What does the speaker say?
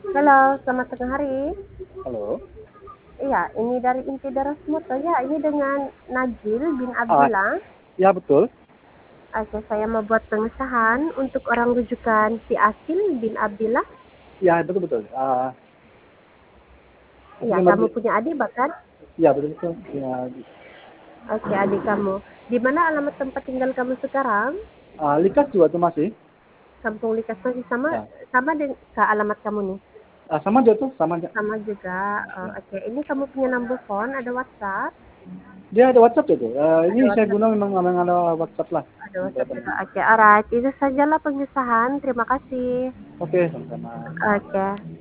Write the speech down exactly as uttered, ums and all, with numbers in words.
Halo, selamat tengah hari. Halo. Iya, ini dari Inti Daras Moto ya. Ini dengan Najil bin Ah, Abdullah. ya betul. Oke, saya mau buat pengesahan untuk orang rujukan si Asil bin Abdullah. Ya betul betul. Ah, Iya, Asli kamu Madrid. punya adik bahkan? Ya betul betul. Ya, Oke, adik kamu. Di mana alamat tempat tinggal kamu sekarang? ah, Likas juga tuh masih. Kampung Likas masih sama Ya. sama dengan ke alamat kamu nih. Ah, sama aja tuh, sama aja. Sama juga. Oh, Ya. Oke, ini kamu punya number phone, ada WhatsApp? Dia ada WhatsApp ya tuh. Ah, Ada ini saya WhatsApp. guna memang memang ada WhatsApp lah. Ada WhatsApp Telepon. juga. Oke, alright. Itu sajalah pengesahan. Terima kasih. Oke, sama-sama. Oke.